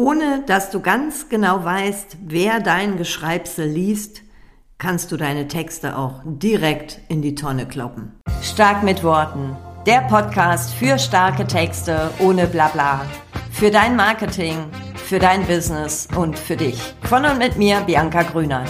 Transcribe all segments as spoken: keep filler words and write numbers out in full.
Ohne dass du ganz genau weißt, wer dein Geschreibsel liest, kannst du deine Texte auch direkt in die Tonne kloppen. Stark mit Worten. Der Podcast für starke Texte ohne Blabla. Für dein Marketing, für dein Business und für dich. Von und mit mir, Bianca Grünert.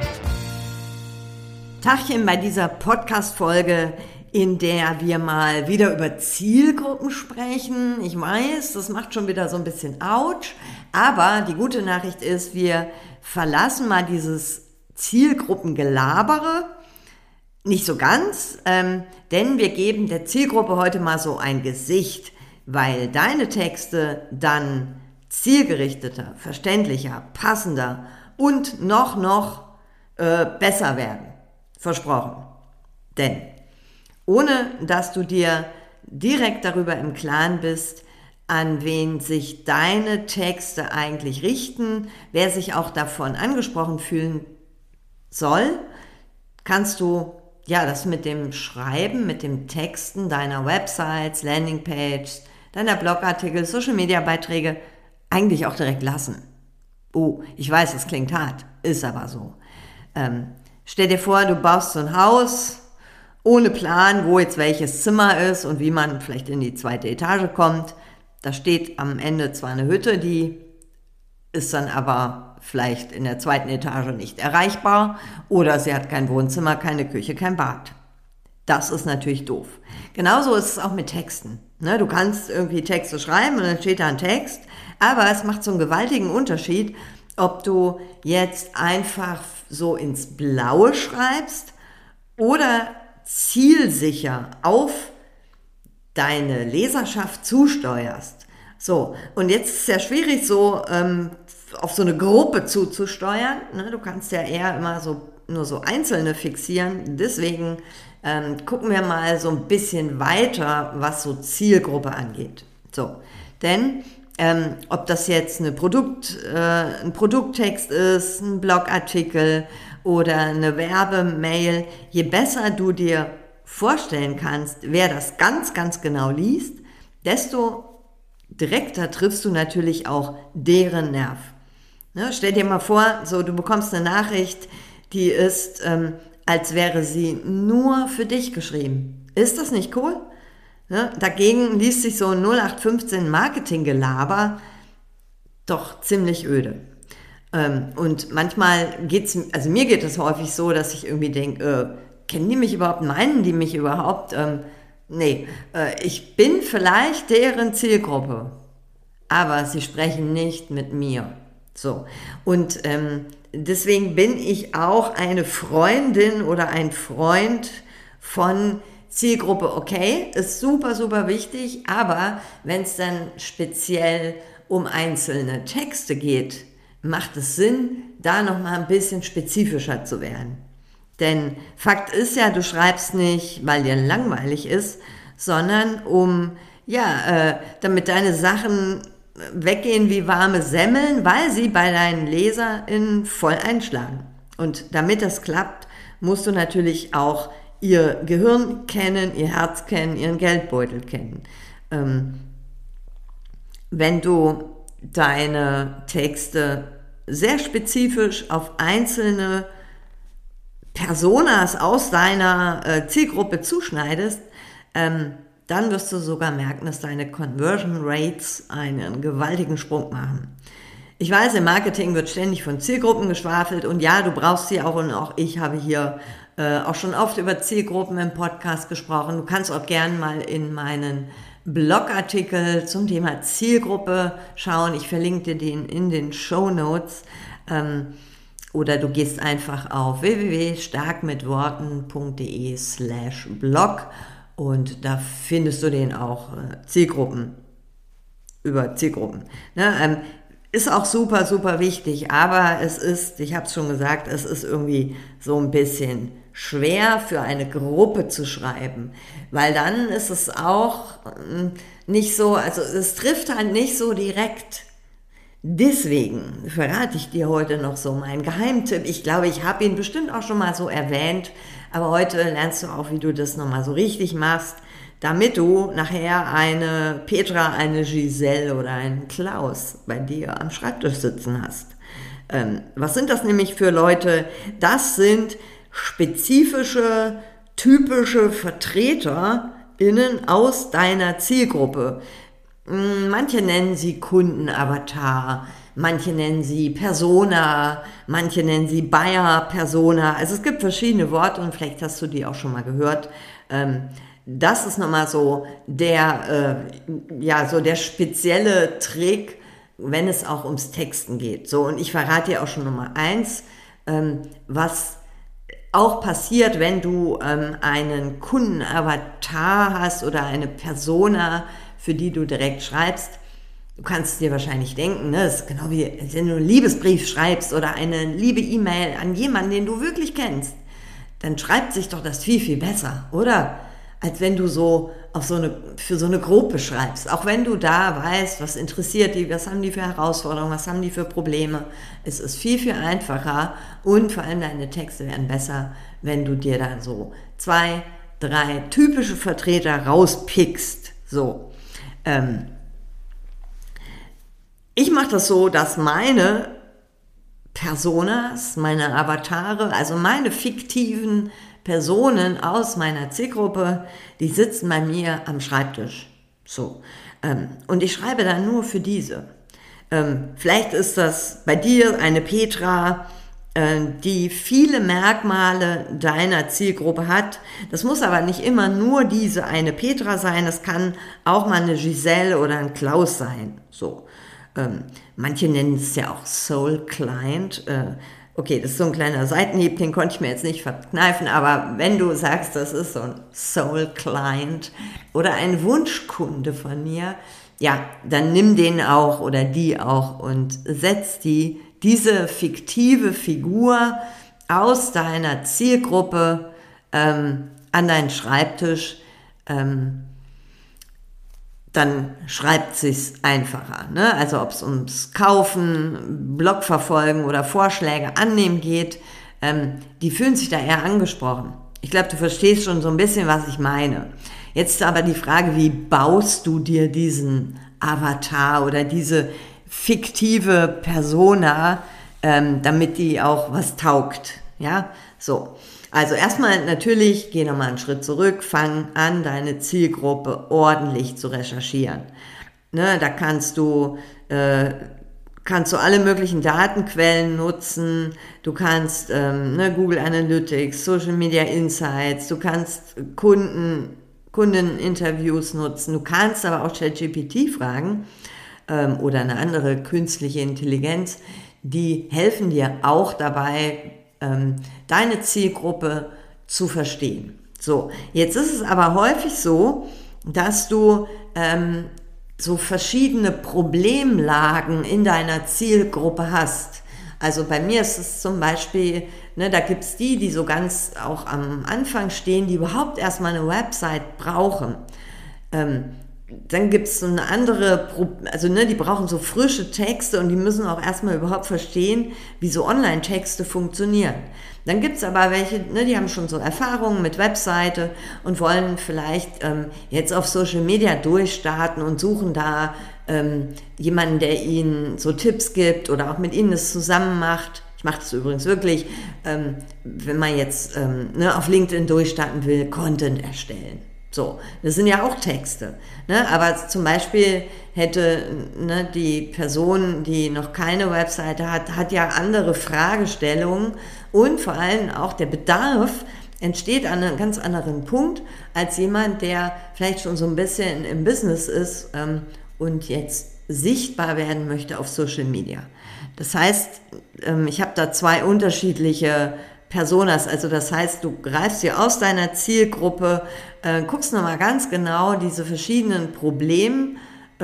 Tachchen bei dieser Podcast-Folge, in der wir mal wieder über Zielgruppen sprechen. Ich weiß, das macht schon wieder so ein bisschen ouch, aber die gute Nachricht ist, wir verlassen mal dieses Zielgruppengelabere, nicht so ganz, ähm, denn wir geben der Zielgruppe heute mal so ein Gesicht, weil deine Texte dann zielgerichteter, verständlicher, passender und noch, noch äh, besser werden. Versprochen. Denn ohne dass du dir direkt darüber im Klaren bist, an wen sich deine Texte eigentlich richten, wer sich auch davon angesprochen fühlen soll, kannst du ja das mit dem Schreiben, mit dem Texten deiner Websites, Landingpages, deiner Blogartikel, Social-Media-Beiträge eigentlich auch direkt lassen. Oh, ich weiß, es klingt hart, ist aber so. Ähm, stell dir vor, du baust so ein Haus ohne Plan, wo jetzt welches Zimmer ist und wie man vielleicht in die zweite Etage kommt. Da steht am Ende zwar eine Hütte, die ist dann aber vielleicht in der zweiten Etage nicht erreichbar oder sie hat kein Wohnzimmer, keine Küche, kein Bad. Das ist natürlich doof. Genauso ist es auch mit Texten. Du kannst irgendwie Texte schreiben und dann steht da ein Text, aber es macht so einen gewaltigen Unterschied, ob du jetzt einfach so ins Blaue schreibst oder zielsicher auf deine Leserschaft zusteuerst. So, und jetzt ist es ja schwierig, so ähm, auf so eine Gruppe zuzusteuern. Ne? Du kannst ja eher immer so nur so Einzelne fixieren. Deswegen ähm, gucken wir mal so ein bisschen weiter, was so Zielgruppe angeht. So, denn ähm, ob das jetzt eine Produkt, äh, ein Produkttext ist, ein Blogartikel oder eine Werbemail, je besser du dir vorstellen kannst, wer das ganz, ganz genau liest, desto direkter triffst du natürlich auch deren Nerv. Ne, stell dir mal vor, so du bekommst eine Nachricht, die ist, ähm, als wäre sie nur für dich geschrieben. Ist das nicht cool? Ne, dagegen liest sich so ein null acht fünfzehn Marketinggelaber doch ziemlich öde. Ähm, und manchmal geht's, also mir geht es häufig so, dass ich irgendwie denke, äh, kennen die mich überhaupt, meinen die mich überhaupt? Ähm, nee, äh, ich bin vielleicht deren Zielgruppe, aber sie sprechen nicht mit mir. So, und ähm, deswegen bin ich auch eine Freundin oder ein Freund von Zielgruppe. Okay, ist super, super wichtig, aber wenn es dann speziell um einzelne Texte geht, macht es Sinn, da nochmal ein bisschen spezifischer zu werden. Denn Fakt ist ja, du schreibst nicht, weil dir langweilig ist, sondern um, ja, äh, damit deine Sachen weggehen wie warme Semmeln, weil sie bei deinen LeserInnen voll einschlagen. Und damit das klappt, musst du natürlich auch ihr Gehirn kennen, ihr Herz kennen, ihren Geldbeutel kennen. Ähm, wenn du deine Texte sehr spezifisch auf einzelne Personas aus deiner äh, Zielgruppe zuschneidest, ähm, dann wirst du sogar merken, dass deine Conversion Rates einen gewaltigen Sprung machen. Ich weiß, im Marketing wird ständig von Zielgruppen geschwafelt und ja, du brauchst sie auch und auch ich habe hier äh, auch schon oft über Zielgruppen im Podcast gesprochen. Du kannst auch gern mal in meinen Blogartikel zum Thema Zielgruppe schauen. Ich verlinke dir den in den Shownotes. Ähm, oder du gehst einfach auf w w w punkt starkmitworten punkt d e slash blog und da findest du den auch äh, Zielgruppen, über Zielgruppen. Ne, ähm, ist auch super, super wichtig, aber es ist, ich habe es schon gesagt, es ist irgendwie so ein bisschen schwer für eine Gruppe zu schreiben, weil dann ist es auch nicht so, also es trifft halt nicht so direkt. Deswegen verrate ich dir heute noch so meinen Geheimtipp. Ich glaube, ich habe ihn bestimmt auch schon mal so erwähnt, aber heute lernst du auch, wie du das nochmal so richtig machst. damit du nachher eine Petra, eine Giselle oder einen Klaus bei dir am Schreibtisch sitzen hast. Ähm, was sind das nämlich für Leute? Das sind spezifische, typische VertreterInnen aus deiner Zielgruppe. Manche nennen sie Kundenavatar, manche nennen sie Persona, manche nennen sie Buyer-Persona. Also es gibt verschiedene Worte und vielleicht hast du die auch schon mal gehört. Das ist nochmal so der, ja, so der spezielle Trick, wenn es auch ums Texten geht. So, und ich verrate dir auch schon Nummer eins, was auch passiert, wenn du einen Kundenavatar hast oder eine Persona, für die du direkt schreibst. Du kannst dir wahrscheinlich denken, ne, das ist genau wie wenn du einen Liebesbrief schreibst oder eine liebe E-Mail an jemanden, den du wirklich kennst, dann schreibt sich doch das viel, viel besser, oder? Als wenn du so auf so eine, für so eine Gruppe schreibst. Auch wenn du da weißt, was interessiert die, was haben die für Herausforderungen, was haben die für Probleme. Es ist viel, viel einfacher und vor allem deine Texte werden besser, wenn du dir dann so zwei, drei typische Vertreter rauspickst. So. Ähm, ich mache das so, dass meine Personas, meine Avatare, also meine fiktiven Personen aus meiner Zielgruppe, die sitzen bei mir am Schreibtisch. So. Ähm, und ich schreibe dann nur für diese. Ähm, vielleicht ist das bei dir eine Petra, die viele Merkmale deiner Zielgruppe hat. Das muss aber nicht immer nur diese eine Petra sein, das kann auch mal eine Giselle oder ein Klaus sein. So. Ähm, manche nennen es ja auch Soul Client. Äh, okay, das ist so ein kleiner Seitenhieb, den konnte ich mir jetzt nicht verkneifen, aber wenn du sagst, das ist so ein Soul Client oder ein Wunschkunde von mir, ja, dann nimm den auch oder die auch und setz die diese fiktive Figur aus deiner Zielgruppe ähm, an deinen Schreibtisch, ähm, dann schreibt sich's einfacher. Ne? Also ob es ums Kaufen, Blogverfolgen oder Vorschläge annehmen geht, ähm, die fühlen sich da eher angesprochen. Ich glaube, du verstehst schon so ein bisschen, was ich meine. Jetzt ist aber die Frage, wie baust du dir diesen Avatar oder diese fiktive Persona, ähm, damit die auch was taugt, ja, so. Also erstmal natürlich, geh nochmal einen Schritt zurück, fang an, deine Zielgruppe ordentlich zu recherchieren. Ne, da kannst du, äh, kannst du alle möglichen Datenquellen nutzen, du kannst ähm, ne, Google Analytics, Social Media Insights, du kannst Kunden, Kundeninterviews nutzen, du kannst aber auch ChatGPT fragen, oder eine andere künstliche Intelligenz, die helfen dir auch dabei, ähm, deine Zielgruppe zu verstehen. So, jetzt ist es aber häufig so, dass du ähm, so verschiedene Problemlagen in deiner Zielgruppe hast. Also bei mir ist es zum Beispiel, ne, da gibt es die, die so ganz auch am Anfang stehen, die überhaupt erstmal eine Website brauchen. Ähm, Dann gibt es so eine andere, also ne, die brauchen so frische Texte und die müssen auch erstmal überhaupt verstehen, wie so Online-Texte funktionieren. Dann gibt es aber welche, ne, die haben schon so Erfahrungen mit Webseite und wollen vielleicht ähm, jetzt auf Social Media durchstarten und suchen da ähm, jemanden, der ihnen so Tipps gibt oder auch mit ihnen das zusammen macht. Ich mache das übrigens wirklich, ähm, wenn man jetzt ähm, ne, auf LinkedIn durchstarten will, Content erstellen. So, das sind ja auch Texte, ne? Aber zum Beispiel hätte ne, die Person, die noch keine Webseite hat, hat ja andere Fragestellungen und vor allem auch der Bedarf entsteht an einem ganz anderen Punkt als jemand, der vielleicht schon so ein bisschen im Business ist ähm, und jetzt sichtbar werden möchte auf Social Media. Das heißt, ähm, ich habe da zwei unterschiedliche Personas, also das heißt, du greifst dir aus deiner Zielgruppe, äh, guckst nochmal ganz genau diese verschiedenen Problemlagen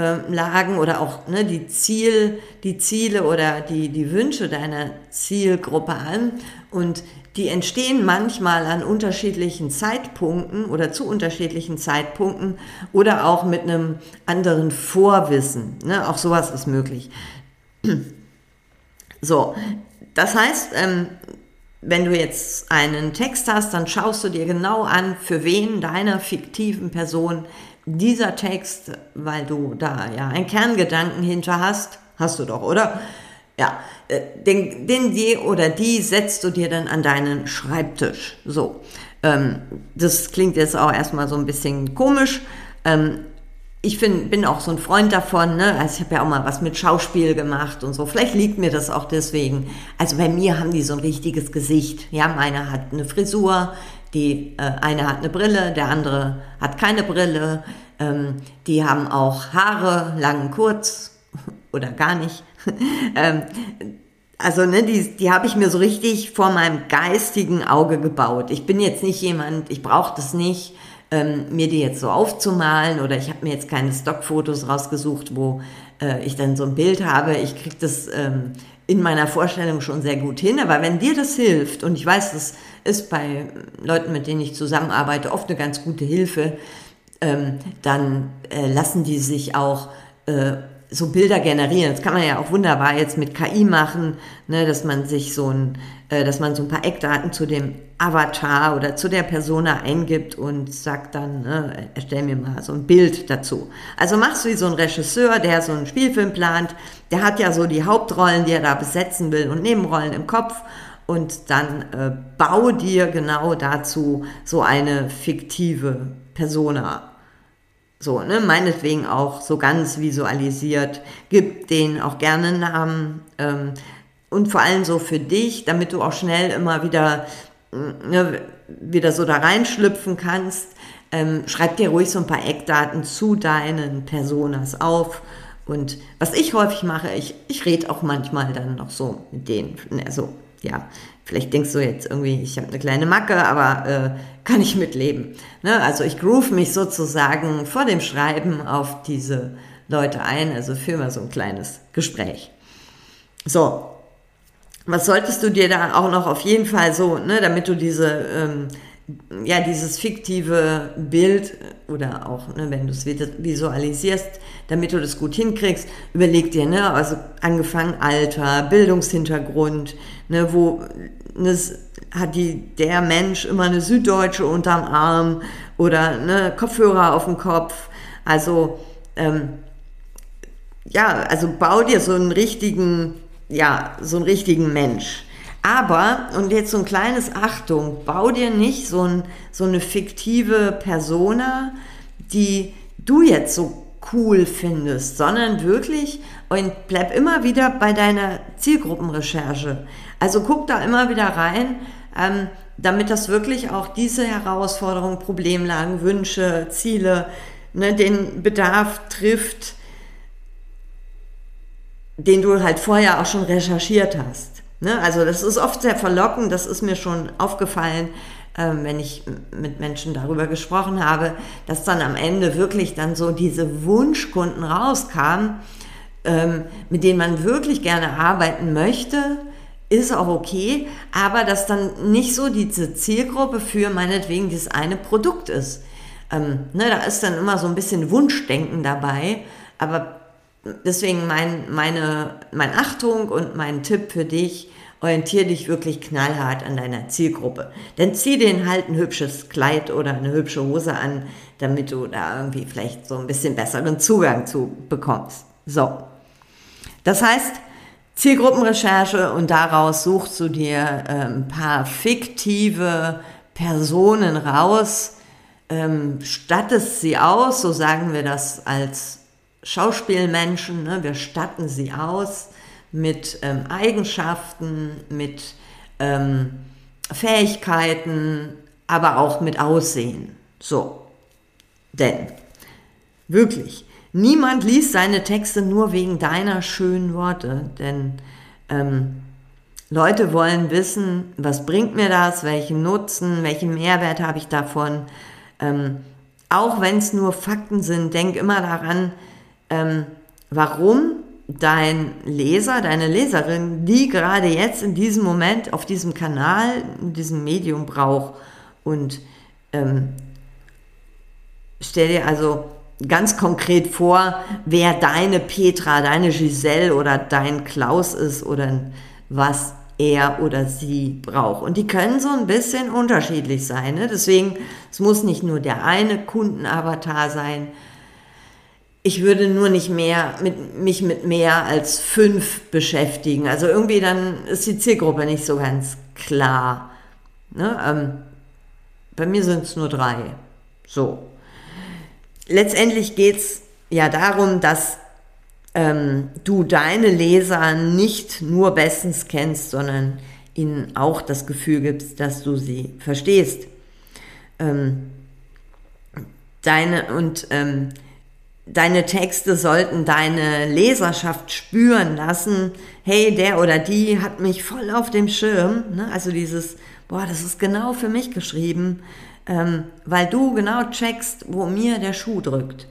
äh, oder auch ne, die, Ziel, die Ziele oder die, die Wünsche deiner Zielgruppe an und die entstehen manchmal an unterschiedlichen Zeitpunkten oder zu unterschiedlichen Zeitpunkten oder auch mit einem anderen Vorwissen, ne? Auch sowas ist möglich. So, das heißt, ähm, wenn du jetzt einen Text hast, dann schaust du dir genau an, für wen deiner fiktiven Person dieser Text, weil du da ja einen Kerngedanken hinter hast, hast du doch, oder? Ja, den, den die oder die setzt du dir dann an deinen Schreibtisch. So, ähm, das klingt jetzt auch erstmal so ein bisschen komisch. Ähm, ich find, bin auch so ein Freund davon, ne? Also ich habe ja auch mal was mit Schauspiel gemacht und so. Vielleicht liegt mir das auch deswegen. Also bei mir haben die so ein richtiges Gesicht. Ja, meiner hat eine Frisur, die äh, eine hat eine Brille, der andere hat keine Brille. Ähm, die haben auch Haare, lang, kurz oder gar nicht. ähm, also ne, die, die habe ich mir so richtig vor meinem geistigen Auge gebaut. Ich bin jetzt nicht jemand, ich brauche das nicht, ähm, mir die jetzt so aufzumalen, oder ich habe mir jetzt keine Stockfotos rausgesucht, wo äh, ich dann so ein Bild habe. Ich kriege das ähm, in meiner Vorstellung schon sehr gut hin, aber wenn dir das hilft, und ich weiß, das ist bei Leuten, mit denen ich zusammenarbeite, oft eine ganz gute Hilfe, ähm, dann äh, lassen die sich auch äh, so Bilder generieren. Das kann man ja auch wunderbar jetzt mit K I machen, ne, dass man sich so ein, äh, dass man so ein paar Eckdaten zu dem Avatar oder zu der Persona eingibt und sagt dann, ne, erstell mir mal so ein Bild dazu. Also machst du wie so ein Regisseur, der so einen Spielfilm plant, der hat ja so die Hauptrollen, die er da besetzen will, und Nebenrollen im Kopf, und dann äh, bau dir genau dazu so eine fiktive Persona. So, ne, meinetwegen auch so ganz visualisiert, gib denen auch gerne einen Namen, ähm, und vor allem so für dich, damit du auch schnell immer wieder, ne, wieder so da reinschlüpfen kannst, ähm, schreib dir ruhig so ein paar Eckdaten zu deinen Personas auf. Und was ich häufig mache, ich, ich rede auch manchmal dann noch so mit denen, also ja, vielleicht denkst du jetzt irgendwie, ich habe eine kleine Macke, aber äh, kann ich mitleben. Ne? Also ich groove mich sozusagen vor dem Schreiben auf diese Leute ein, also führe mal so ein kleines Gespräch. So, was solltest du dir da auch noch auf jeden Fall so, ne, damit du diese, ähm, ja, dieses fiktive Bild, oder auch, ne, wenn du es visualisierst, damit du das gut hinkriegst, überleg dir, ne, also angefangen Alter, Bildungshintergrund, ne, wo ne, hat die, der Mensch immer eine Süddeutsche unterm Arm oder ne, Kopfhörer auf dem Kopf, also ähm, ja, also bau dir so einen richtigen, ja, so einen richtigen Mensch. Aber, und jetzt so ein kleines Achtung, bau dir nicht so, ein, so eine fiktive Persona, die du jetzt so cool findest, sondern wirklich, und bleib immer wieder bei deiner Zielgruppenrecherche. Also guck da immer wieder rein, ähm, damit das wirklich auch diese Herausforderungen, Problemlagen, Wünsche, Ziele, ne, den Bedarf trifft, den du halt vorher auch schon recherchiert hast. Ne? Also das ist oft sehr verlockend, das ist mir schon aufgefallen, ähm, wenn ich mit Menschen darüber gesprochen habe, dass dann am Ende wirklich dann so diese Wunschkunden rauskamen, ähm, mit denen man wirklich gerne arbeiten möchte, ist auch okay, aber dass dann nicht so diese Zielgruppe für meinetwegen dieses eine Produkt ist. Ähm, ne, da ist dann immer so ein bisschen Wunschdenken dabei, aber deswegen mein, meine, meine Achtung und mein Tipp für dich, orientiere dich wirklich knallhart an deiner Zielgruppe. Dann zieh denen halt ein hübsches Kleid oder eine hübsche Hose an, damit du da irgendwie vielleicht so ein bisschen besseren Zugang zu bekommst. So, das heißt, Zielgruppenrecherche, und daraus suchst du dir äh, ein paar fiktive Personen raus, ähm, stattest sie aus, so sagen wir das als Schauspielmenschen, ne? Wir statten sie aus mit ähm, Eigenschaften, mit ähm, Fähigkeiten, aber auch mit Aussehen. So, denn wirklich, niemand liest seine Texte nur wegen deiner schönen Worte, denn ähm, Leute wollen wissen, was bringt mir das, welchen Nutzen, welchen Mehrwert habe ich davon. Ähm, auch wenn es nur Fakten sind, denk immer daran, ähm, warum dein Leser, deine Leserin, die gerade jetzt in diesem Moment auf diesem Kanal, in diesem Medium braucht. Und ähm, stell dir also ganz konkret vor, wer deine Petra, deine Giselle oder dein Klaus ist oder was er oder sie braucht. Und die können so ein bisschen unterschiedlich sein. Ne? Deswegen, es muss nicht nur der eine Kundenavatar sein. Ich würde nur nicht mehr mit, mich mit mehr als fünf beschäftigen. Also irgendwie dann ist die Zielgruppe nicht so ganz klar. Ne? Ähm, bei mir sind es nur drei. So. Letztendlich geht es ja darum, dass ähm, du deine Leser nicht nur bestens kennst, sondern ihnen auch das Gefühl gibst, dass du sie verstehst. Ähm, deine und ähm, deine Texte sollten deine Leserschaft spüren lassen, hey, der oder die hat mich voll auf dem Schirm, ne? Also dieses, boah, das ist genau für mich geschrieben, ähm, weil du genau checkst, wo mir der Schuh drückt.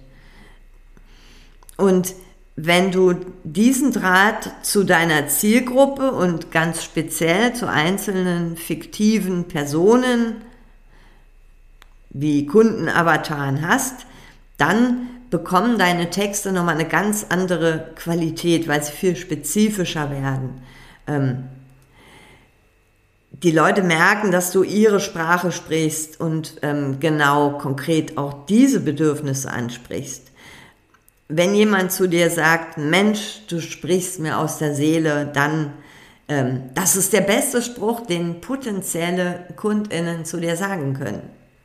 Und wenn du diesen Draht zu deiner Zielgruppe und ganz speziell zu einzelnen fiktiven Personen wie Kundenavataren hast, dann bekommen deine Texte nochmal eine ganz andere Qualität, weil sie viel spezifischer werden. Ähm, die Leute merken, dass du ihre Sprache sprichst und ähm, genau konkret auch diese Bedürfnisse ansprichst. Wenn jemand zu dir sagt, Mensch, du sprichst mir aus der Seele, dann, ähm, das ist der beste Spruch, den potenzielle KundInnen zu dir sagen können.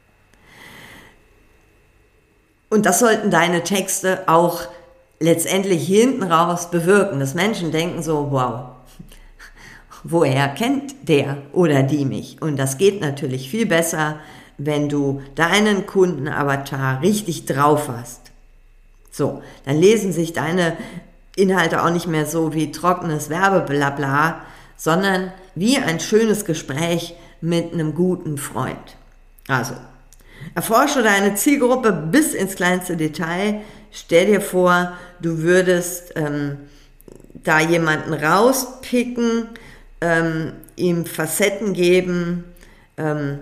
Und das sollten deine Texte auch letztendlich hinten raus bewirken, dass Menschen denken so, wow, woher kennt der oder die mich? Und das geht natürlich viel besser, wenn du deinen Kundenavatar richtig drauf hast. So, dann lesen sich deine Inhalte auch nicht mehr so wie trockenes Werbeblabla, sondern wie ein schönes Gespräch mit einem guten Freund. Also, erforsche deine Zielgruppe bis ins kleinste Detail. Stell dir vor, du würdest ähm, da jemanden rauspicken, ähm, ihm Facetten geben ähm,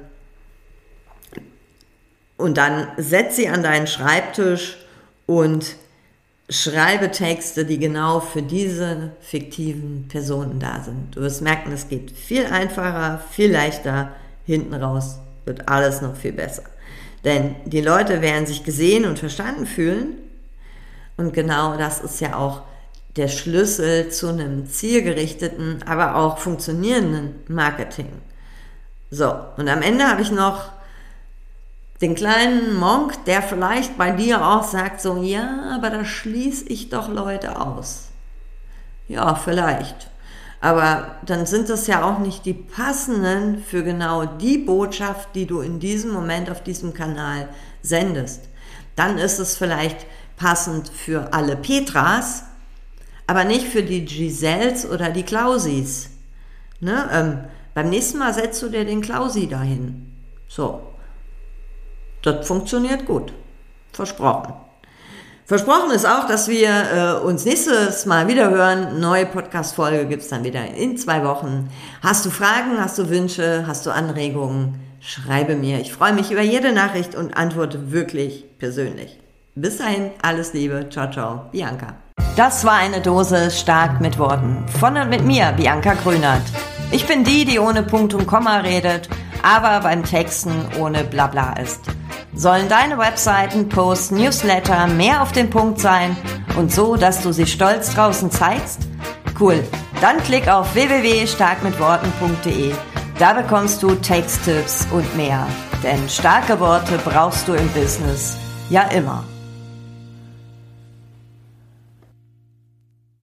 und dann setz sie an deinen Schreibtisch und schreibe Texte, die genau für diese fiktiven Personen da sind. Du wirst merken, es geht viel einfacher, viel leichter, hinten raus wird alles noch viel besser. Denn die Leute werden sich gesehen und verstanden fühlen und genau das ist ja auch der Schlüssel zu einem zielgerichteten, aber auch funktionierenden Marketing. So, und am Ende habe ich noch den kleinen Monk, der vielleicht bei dir auch sagt so, ja, aber da schließe ich doch Leute aus. Ja, vielleicht. Aber dann sind das ja auch nicht die passenden für genau die Botschaft, die du in diesem Moment auf diesem Kanal sendest. Dann ist es vielleicht passend für alle Petras, aber nicht für die Giselles oder die Klausis. Ne? Ähm, beim nächsten Mal setzt du dir den Klausi dahin. So. Das funktioniert gut. Versprochen. Versprochen ist auch, dass wir äh, uns nächstes Mal wieder hören. Neue Podcast-Folge gibt es dann wieder in zwei Wochen. Hast du Fragen, hast du Wünsche, hast du Anregungen? Schreibe mir. Ich freue mich über jede Nachricht und antworte wirklich persönlich. Bis dahin, alles Liebe. Ciao, ciao. Bianca. Das war eine Dose stark mit Worten. Von und mit mir, Bianca Grünert. Ich bin die, die ohne Punkt und Komma redet, aber beim Texten ohne Blabla ist. Sollen deine Webseiten, Posts, Newsletter mehr auf den Punkt sein und so, dass du sie stolz draußen zeigst? Cool, dann klick auf w w w punkt stark mit worten punkt de. Da bekommst du Texttipps und mehr. Denn starke Worte brauchst du im Business ja immer.